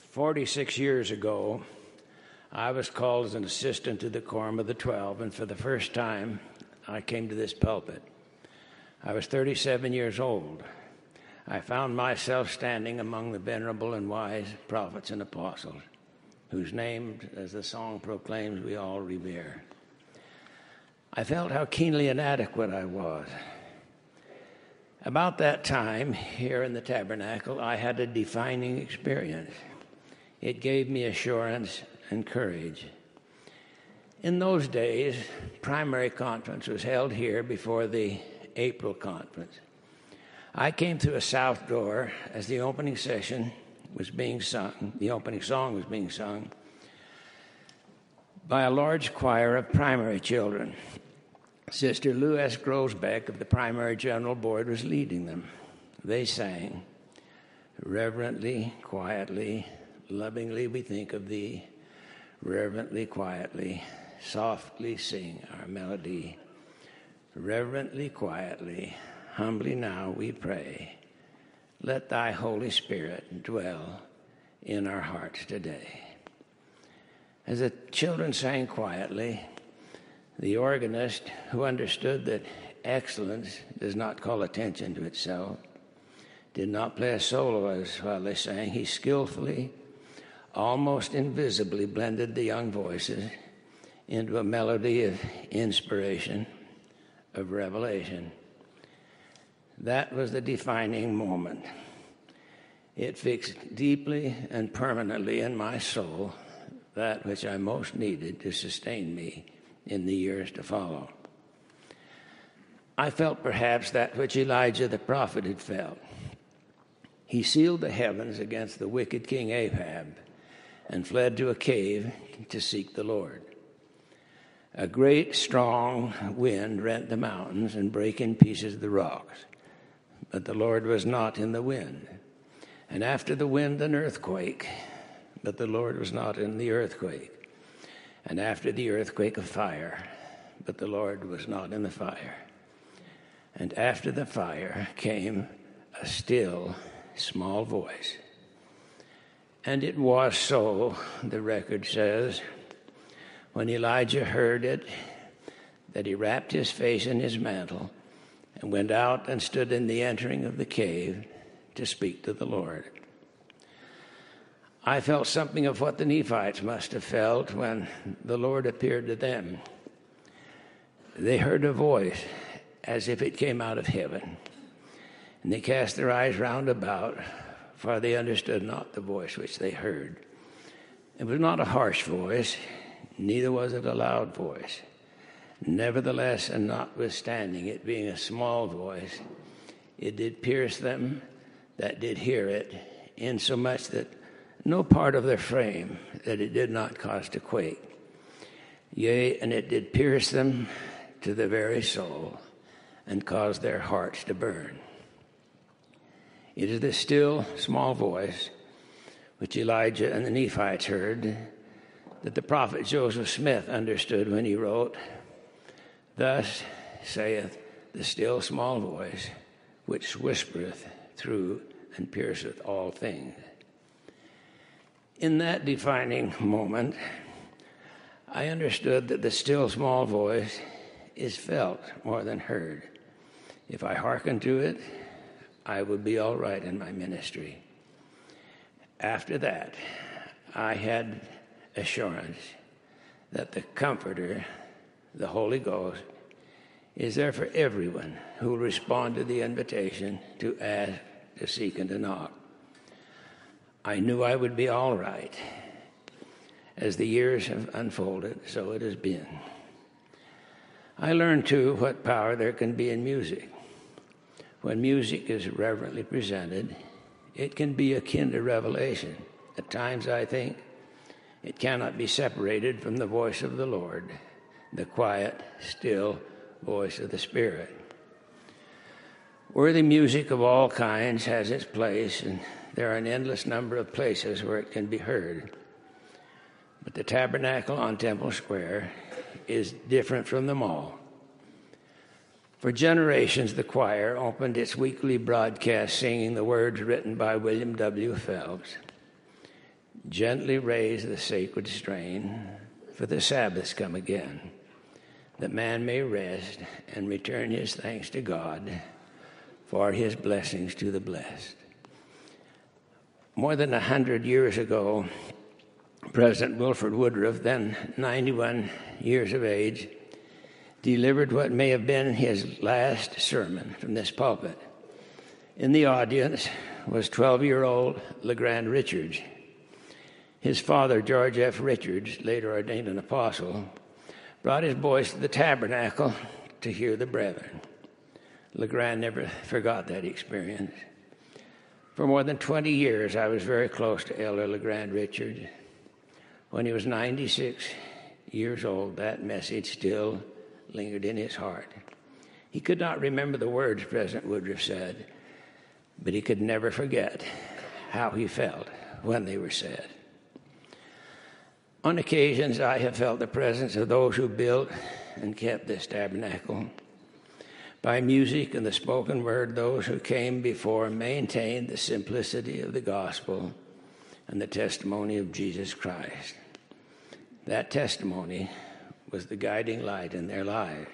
46 years ago, I was called as an assistant to the Quorum of the 12, and for the first time, I came to this pulpit. I was 37 years old. I found myself standing among the venerable and wise prophets and apostles, whose names, as the song proclaims, we all revere. I felt how keenly inadequate I was. About that time, here in the tabernacle, I had a defining experience. It gave me assurance and courage. In those days, primary conference was held here before the April conference. I came through a south door as the opening session was being sung, the opening song was being sung by a large choir of primary children. Sister Lou S. Grosbeck of the Primary General Board was leading them. They sang, "Reverently, quietly, lovingly we think of thee, reverently, quietly, softly sing our melody. Reverently, quietly, humbly now we pray, let thy Holy Spirit dwell in our hearts today." As the children sang quietly, the organist, who understood that excellence does not call attention to itself, did not play a solo while they sang. He skillfully, almost invisibly blended the young voices into a melody of inspiration, of revelation. That was the defining moment. It fixed deeply and permanently in my soul that which I most needed to sustain me in the years to follow. I felt perhaps that which Elijah the prophet had felt. He sealed the heavens against the wicked King Ahab and fled to a cave to seek the Lord. A great, strong wind rent the mountains and brake in pieces the rocks, but the Lord was not in the wind. And after the wind, an earthquake, but the Lord was not in the earthquake. And after the earthquake, a fire, but the Lord was not in the fire. And after the fire came a still, small voice. And it was so, the record says, when Elijah heard it, that he wrapped his face in his mantle and went out and stood in the entering of the cave to speak to the Lord. I felt something of what the Nephites must have felt when the Lord appeared to them. They heard a voice as if it came out of heaven, and they cast their eyes round about, for they understood not the voice which they heard. It was not a harsh voice, neither was it a loud voice. Nevertheless, and notwithstanding it being a small voice, it did pierce them that did hear it, insomuch that no part of their frame that it did not cause to quake. Yea, and it did pierce them to the very soul and cause their hearts to burn. It is the still, small voice which Elijah and the Nephites heard that the prophet Joseph Smith understood when he wrote, "Thus saith the still, small voice which whispereth through and pierceth all things." In that defining moment, I understood that the still small voice is felt more than heard. If I hearken to it, I would be all right in my ministry. After that, I had assurance that the Comforter, the Holy Ghost, is there for everyone who will respond to the invitation to ask, to seek, and to knock. I knew I would be all right. As the years have unfolded, so it has been. I learned, too, what power there can be in music. When music is reverently presented, it can be akin to revelation. At times, I think, it cannot be separated from the voice of the Lord, the quiet, still voice of the Spirit. Worthy music of all kinds has its place, and there are an endless number of places where it can be heard. But the tabernacle on Temple Square is different from them all. For generations, the choir opened its weekly broadcast singing the words written by William W. Phelps. gently raise the sacred strain, for the Sabbath's come again, that man may rest and return his thanks to God for his blessings to the blessed. More than 100 years ago, President Wilford Woodruff, then 91 years of age, delivered what may have been his last sermon from this pulpit. In the audience was 12-year-old LeGrand Richards. His father, George F. Richards, later ordained an apostle, brought his boys to the tabernacle to hear the brethren. LeGrand never forgot that experience. For more than 20 years, I was very close to Elder LeGrand Richards. When he was 96 years old, that message still lingered in his heart. He could not remember the words President Woodruff said, but he could never forget how he felt when they were said. On occasions, I have felt the presence of those who built and kept this tabernacle. By music and the spoken word, those who came before maintained the simplicity of the gospel and the testimony of Jesus Christ. That testimony was the guiding light in their lives.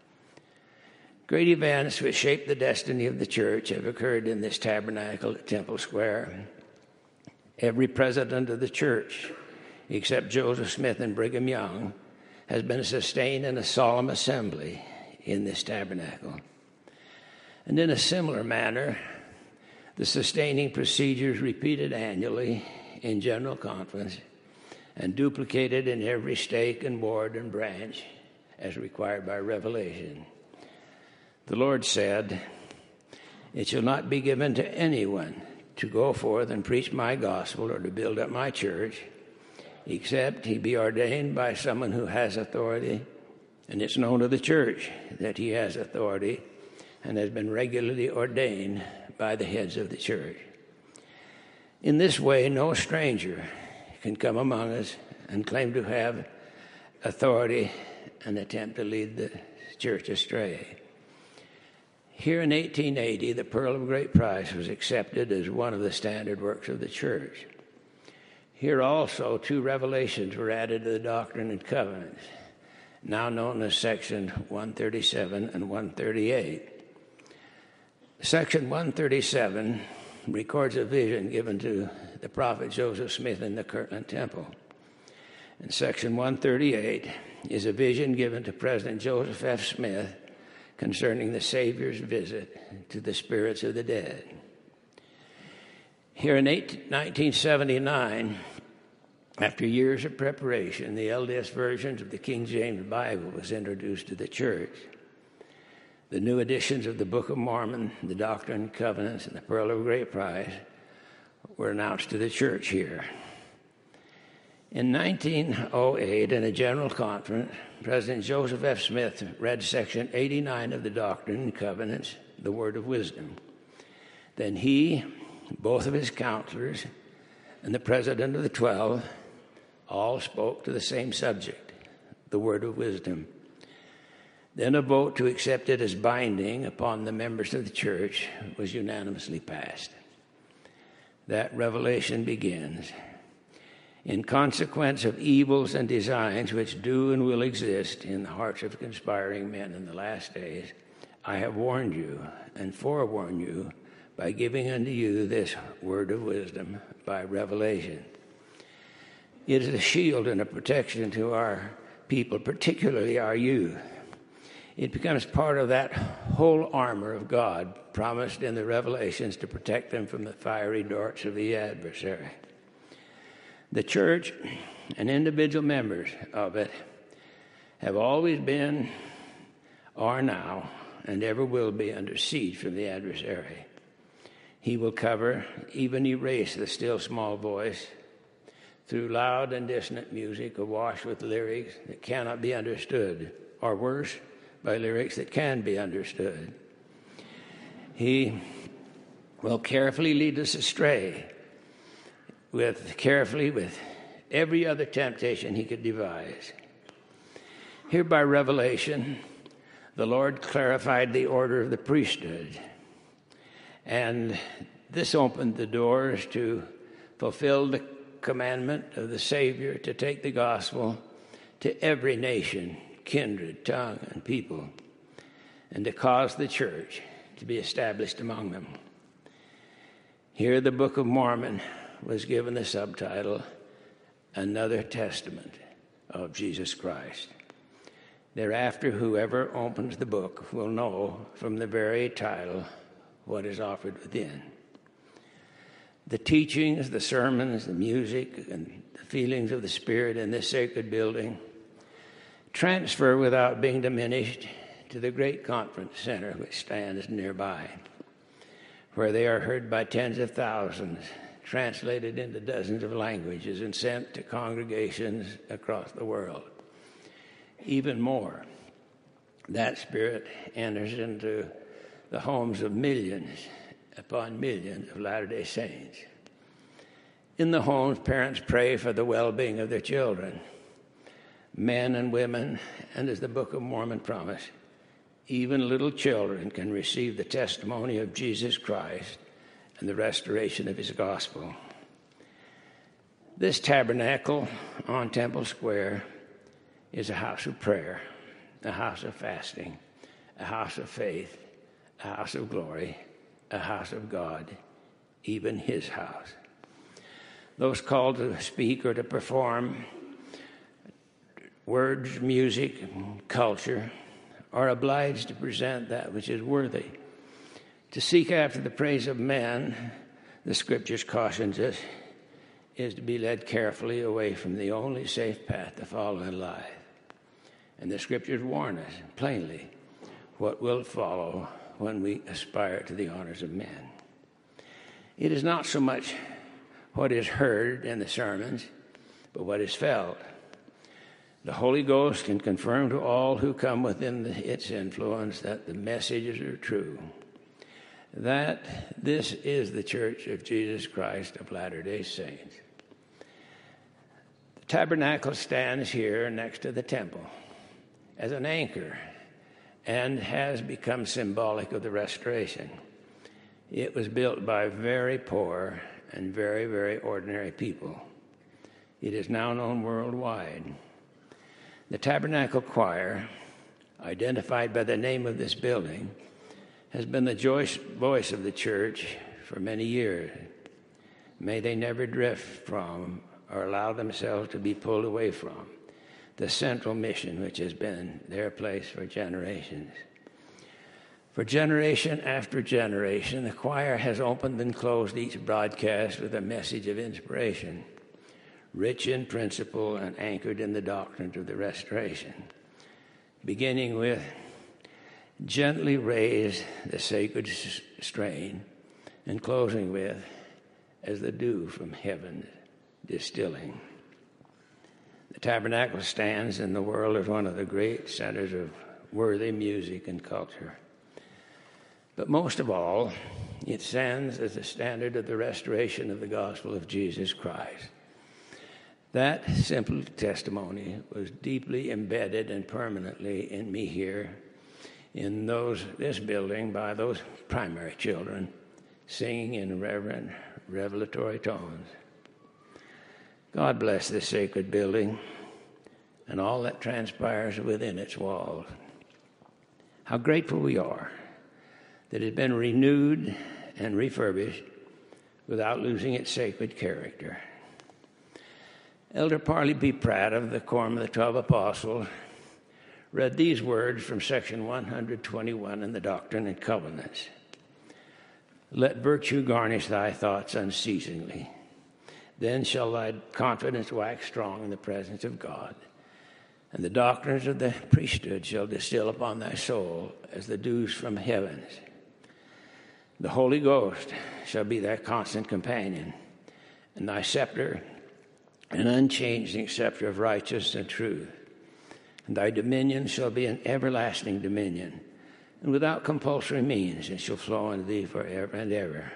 Great events which shaped the destiny of the church have occurred in this tabernacle at Temple Square. Every president of the church, except Joseph Smith and Brigham Young, has been sustained in a solemn assembly in this tabernacle. And in a similar manner, the sustaining procedures repeated annually in General Conference and duplicated in every stake and board and branch as required by Revelation. The Lord said, "It shall not be given to anyone to go forth and preach my gospel or to build up my church, except he be ordained by someone who has authority, and it's known to the church that he has authority and has been regularly ordained by the heads of the church. In this way, no stranger can come among us and claim to have authority and attempt to lead the church astray." Here in 1880, the Pearl of Great Price was accepted as one of the standard works of the church. Here also, 2 revelations were added to the Doctrine and Covenants, now known as Section 137 and 138. Section 137 records a vision given to the prophet Joseph Smith in the Kirtland Temple. And Section 138 is a vision given to President Joseph F. Smith concerning the Savior's visit to the spirits of the dead. Here in 1979, after years of preparation, the LDS versions of the King James Bible was introduced to the church. The new editions of the Book of Mormon, the Doctrine and Covenants, and the Pearl of Great Price were announced to the church here. In 1908, in a general conference, President Joseph F. Smith read Section 89 of the Doctrine and Covenants, the Word of Wisdom. Then he, both of his counselors, and the president of the 12 all spoke to the same subject, the Word of Wisdom. Then a vote to accept it as binding upon the members of the church was unanimously passed. That revelation begins. In consequence of evils and designs which do and will exist in the hearts of conspiring men in the last days, I have warned you and forewarned you by giving unto you this word of wisdom by revelation. It is a shield and a protection to our people, particularly our youth. It becomes part of that whole armor of God promised in the Revelations to protect them from the fiery darts of the adversary. The church and individual members of it have always been, are now, and ever will be under siege from the adversary. He will cover, even erase the still small voice through loud and dissonant music awash with lyrics that cannot be understood, or worse, by lyrics that can be understood. He will carefully lead us astray with every other temptation he could devise. Here by revelation, the Lord clarified the order of the priesthood, and this opened the doors to fulfill the commandment of the Savior to take the gospel to every nation, kindred, tongue, and people, and to cause the church to be established among them. Here the Book of Mormon was given the subtitle, Another Testament of Jesus Christ. Thereafter, whoever opens the book will know from the very title what is offered within. The teachings, the sermons, the music, and the feelings of the Spirit in this sacred building transfer without being diminished to the great conference center which stands nearby, where they are heard by tens of thousands, translated into dozens of languages, and sent to congregations across the world. Even more, that Spirit enters into the homes of millions upon millions of Latter-day Saints. In the homes, parents pray for the well-being of their children, men and women, and as the Book of Mormon promised, even little children can receive the testimony of Jesus Christ and the restoration of his gospel. This tabernacle on Temple Square is a house of prayer, a house of fasting, a house of faith, a house of glory, a house of God, even his house. Those called to speak or to perform words, music, culture are obliged to present that which is worthy. To seek after the praise of men, the Scriptures cautions us, is to be led carefully away from the only safe path to follow in life. And the Scriptures warn us plainly what will follow when we aspire to the honors of men. It is not so much what is heard in the sermons, but what is felt. The Holy Ghost can confirm to all who come within its influence that the messages are true, that this is the Church of Jesus Christ of Latter-day Saints. The tabernacle stands here next to the temple as an anchor and has become symbolic of the restoration. It was built by very poor and very, very ordinary people. It is now known worldwide. The Tabernacle Choir, identified by the name of this building, has been the voice of the church for many years. May they never drift from or allow themselves to be pulled away from the central mission which has been their place for generations. For generation after generation, the choir has opened and closed each broadcast with a message of inspiration, rich in principle and anchored in the doctrines of the restoration, beginning with gently raise the sacred strain and closing with as the dew from heaven distilling. The tabernacle stands in the world as one of the great centers of worthy music and culture. But most of all, it stands as the standard of the restoration of the gospel of Jesus Christ. That simple testimony was deeply embedded and permanently in me here in this building by those primary children singing in reverent, revelatory tones. God bless this sacred building and all that transpires within its walls. How grateful we are that it has been renewed and refurbished without losing its sacred character. Elder Parley B. Pratt of the Quorum of the 12 Apostles read these words from section 121 in the Doctrine and Covenants. Let virtue garnish thy thoughts unceasingly. Then shall thy confidence wax strong in the presence of God, and the doctrines of the priesthood shall distill upon thy soul as the dews from heavens. The Holy Ghost shall be thy constant companion, and thy scepter an unchanging scepter of righteousness and truth. And thy dominion shall be an everlasting dominion, and without compulsory means it shall flow unto thee forever and ever.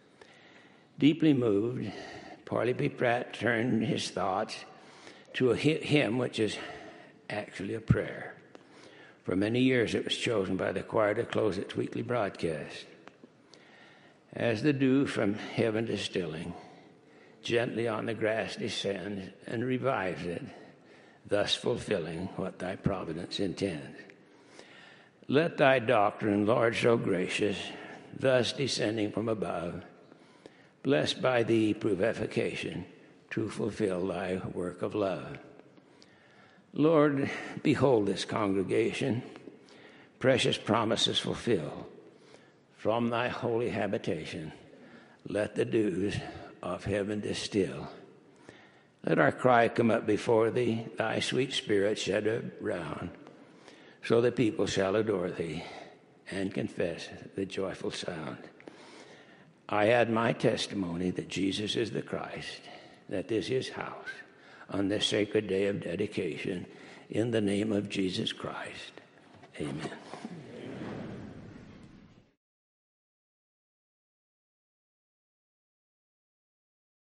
Deeply moved, Parley B. Pratt turned his thoughts to a hymn which is actually a prayer. For many years it was chosen by the choir to close its weekly broadcast. As the dew from heaven distilling, gently on the grass descends and revives it, thus fulfilling what thy providence intends. Let thy doctrine, Lord, so gracious, thus descending from above, blessed by thee, prove efficacious to fulfill thy work of love. Lord, behold this congregation, precious promises fulfill. From thy holy habitation, let the dews of heaven distill. Let our cry come up before thee, thy sweet spirit shed around, so the people shall adore thee and confess the joyful sound. I add my testimony that Jesus is the Christ, that this is his house, on this sacred day of dedication, in the name of Jesus Christ. Amen.